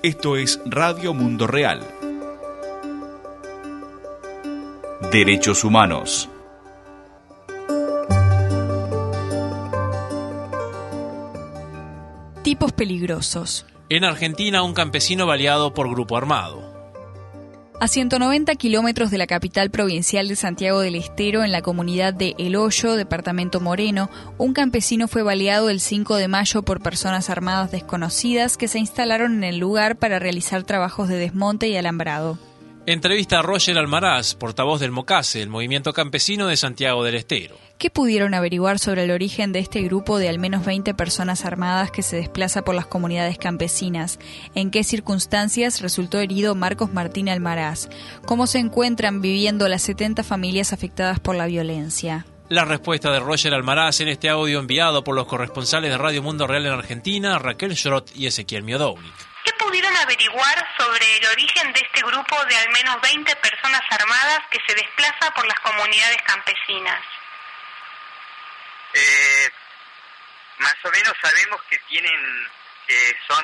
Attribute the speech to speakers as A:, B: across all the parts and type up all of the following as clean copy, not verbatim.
A: Esto es Radio Mundo Real. Derechos humanos.
B: Tipos peligrosos.
C: En Argentina, un campesino baleado por grupo armado.
B: A 190 kilómetros de la capital provincial de Santiago del Estero, en la comunidad de El Hoyo, departamento Moreno, un campesino fue baleado el 5 de mayo por personas armadas desconocidas que se instalaron en el lugar para realizar trabajos de desmonte y alambrado.
C: Entrevista a Roger Almaraz, portavoz del MOCASE, el Movimiento Campesino de Santiago del Estero.
B: ¿Qué pudieron averiguar sobre el origen de este grupo de al menos 20 personas armadas que se desplaza por las comunidades campesinas? ¿En qué circunstancias resultó herido Marcos Martín Almaraz? ¿Cómo se encuentran viviendo las 70 familias afectadas por la violencia?
C: La respuesta de Roger Almaraz en este audio enviado por los corresponsales de Radio Mundo Real en Argentina, Raquel Schrott y Ezequiel Miodownik.
D: ¿Qué pudieron averiguar sobre el origen de este grupo de al menos 20 personas armadas que se desplaza por las comunidades campesinas?
E: Más o menos sabemos que son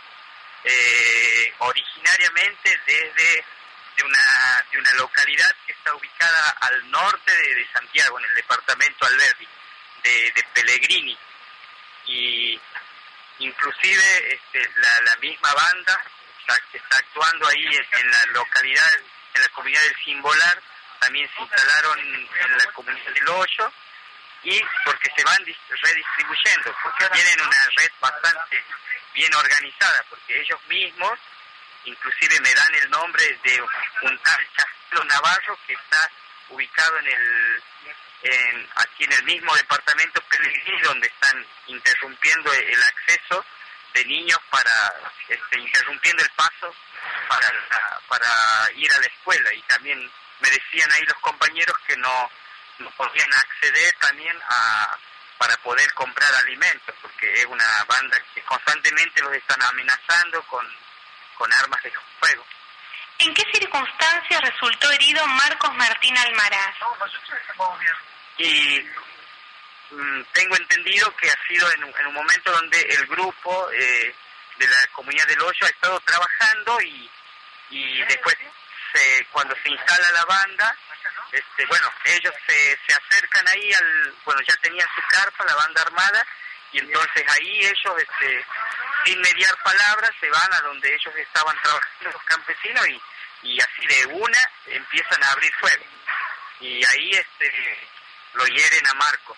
E: originariamente de una localidad que está ubicada al norte de Santiago, en el departamento Alberdi, de Pellegrini, y inclusive la misma banda que está actuando ahí en la localidad, en la comunidad del Cimbolar, también se instalaron en la comunidad del Hoyo, y porque se van redistribuyendo, porque tienen una red bastante bien organizada, porque ellos mismos inclusive me dan el nombre de un tal Chasquero Navarro que está ubicado aquí en el mismo departamento Pellegrini, donde están interrumpiendo el acceso de niños interrumpiendo el paso para ir a la escuela. Y también me decían ahí los compañeros que no podían acceder también para poder comprar alimentos, porque es una banda que constantemente los están amenazando con armas de fuego.
D: ¿En qué circunstancias resultó herido Marcos Martín Almaraz?
E: Y tengo entendido que ha sido en un momento donde el grupo de la comunidad del Hoyo ha estado trabajando y después cuando se instala la banda, ellos se acercan ahí ya tenían su carpa, la banda armada, y entonces ahí ellos, sin mediar palabras, se van a donde ellos estaban trabajando los campesinos y así de una empiezan a abrir fuego. Y ahí lo hieren a Marcos.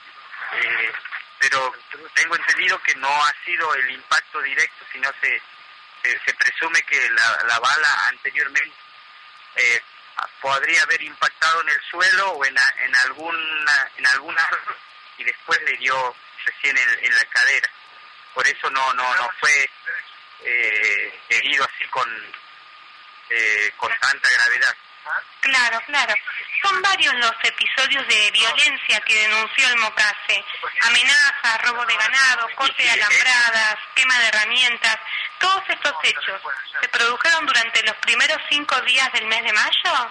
E: Pero tengo entendido que no ha sido el impacto directo, sino se presume que la bala anteriormente podría haber impactado en el suelo o en algún árbol y después le dio recién en la cadera. Por eso no fue herido así con tanta gravedad.
D: Claro. Son varios los episodios de violencia que denunció el MOCASE. Amenazas, robo de ganado, corte de alambradas, quema de herramientas. ¿Todos estos hechos se produjeron durante los primeros 5 días del mes de mayo?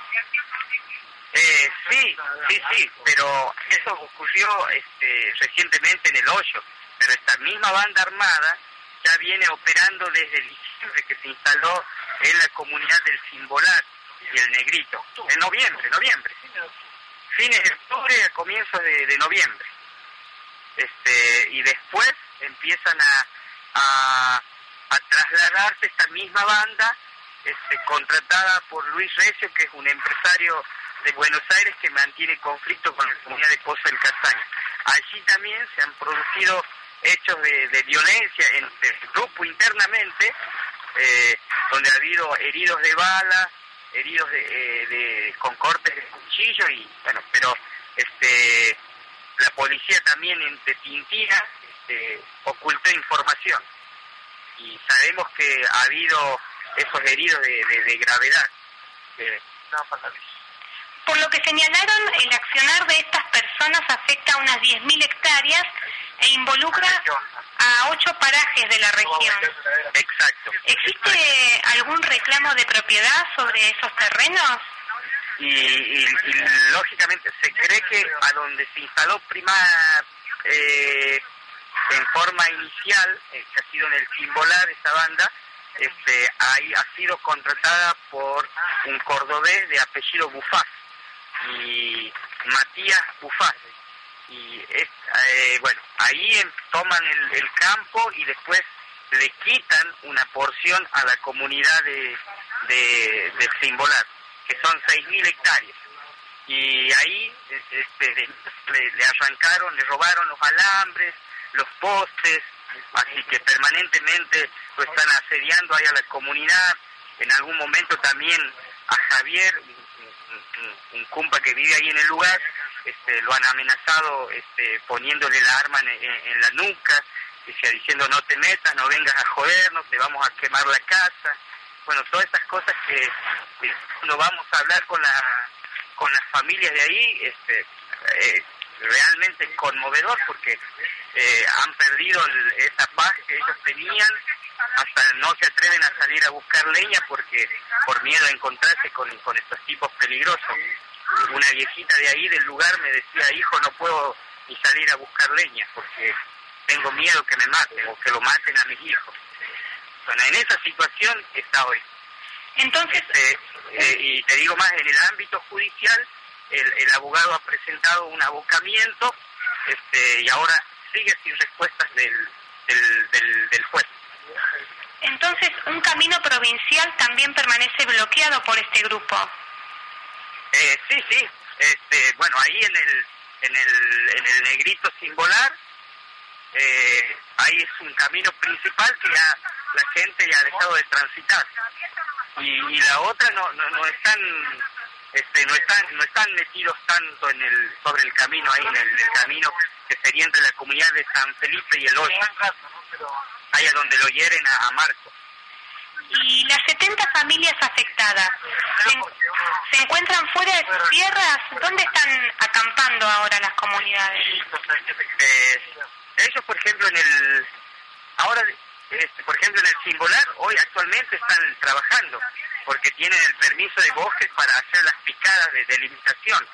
E: Sí, pero eso ocurrió recientemente en El Hoyo. Pero esta misma banda armada ya viene operando desde diciembre, que se instaló en la comunidad del Cimbolar y el Negrito, en noviembre, fines de octubre a comienzos de noviembre, y después empiezan a trasladarse esta misma banda, contratada por Luis Recio, que es un empresario de Buenos Aires que mantiene conflicto con la comunidad de Pozo del Castaño. Allí también se han producido hechos de violencia entre el grupo internamente, donde ha habido heridos de bala, heridos con cortes de cuchillo, pero la policía también entre tintinas ocultó información, y sabemos que ha habido esos heridos de gravedad.
D: Por lo que señalaron, el accionar de estas personas afecta a unas 10.000 hectáreas e involucra a 8 parajes de la región.
E: Exacto.
D: ¿Existe algún reclamo de propiedad sobre esos terrenos?
E: Y lógicamente se cree que a donde se instaló en forma inicial, que ha sido en el Cimbolar, esa banda, ha sido contratada por un cordobés de apellido Bufás y Matías Bufás. Y ahí toman el campo y después le quitan una porción a la comunidad de Cimbolar, que son 6.000 hectáreas. Y ahí le arrancaron, le robaron los alambres, los postes, así que permanentemente lo están asediando ahí a la comunidad. En algún momento también a Javier, un cumpa que vive ahí en el lugar, lo han amenazado poniéndole la arma en la nuca, diciendo no te metas, no vengas a jodernos, te vamos a quemar la casa. Bueno, todas esas cosas que no vamos a hablar con las familias de ahí, realmente es conmovedor, porque han perdido esa paz que ellos tenían, hasta no se atreven a salir a buscar leña porque por miedo a encontrarse con estos tipos peligrosos. Una viejita de ahí del lugar me decía, hijo, no puedo ni salir a buscar leña porque tengo miedo que me maten o que lo maten a mis hijos. Bueno, en esa situación está hoy.
D: Entonces,
E: y te digo más, en el ámbito judicial, el abogado ha presentado un abocamiento, y ahora sigue sin respuestas del juez.
D: Entonces, un camino provincial también permanece bloqueado por este grupo.
E: Sí. Bueno, ahí en el Negrito Cimbolar, ahí es un camino principal que ya la gente ya ha dejado de transitar. Y la otra no están metidos tanto sobre el camino ahí, en el camino que sería entre la comunidad de San Felipe y El Hoyo, allá donde lo hieren a Marco.
D: ¿Y las 70 familias afectadas se encuentran fuera de sus tierras? ¿Dónde están acampando ahora las comunidades?
E: Ellos, por ejemplo, en el Cimbolar, hoy actualmente están trabajando, porque tienen el permiso de bosques para hacer las picadas de delimitación.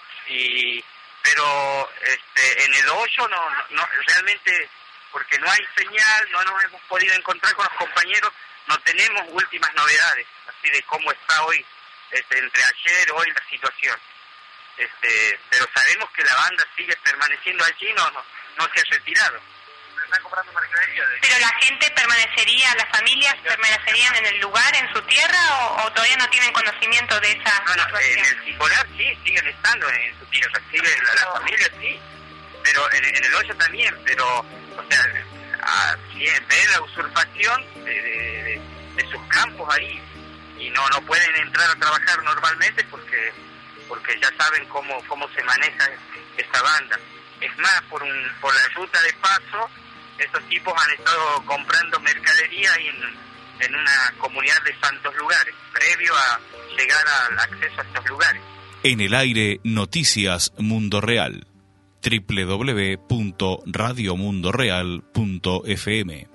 E: Pero en El Hoyo no realmente, porque no hay señal, no nos hemos podido encontrar con los compañeros, no tenemos últimas novedades, así de cómo está hoy, entre ayer y hoy la situación. Pero sabemos que la banda sigue permaneciendo allí, no se ha retirado. Están comprando mercadería.
D: ¿Pero la gente permanecería, las familias permanecerían en el lugar, en su tierra, o todavía no tienen conocimiento de esa situación?
E: En el Cimbolar sí, siguen estando en su tierra, siguen la familia sí, pero en El Hoyo también, pero, o sea, ven la usurpación de sus campos ahí, y no pueden entrar a trabajar normalmente porque ya saben cómo se maneja esta banda. Es más, por la ruta de paso, estos tipos han estado comprando mercadería ahí en una comunidad de santos lugares, previo a llegar al acceso a estos lugares.
A: En el aire, Noticias Mundo Real. www.radiomundoreal.fm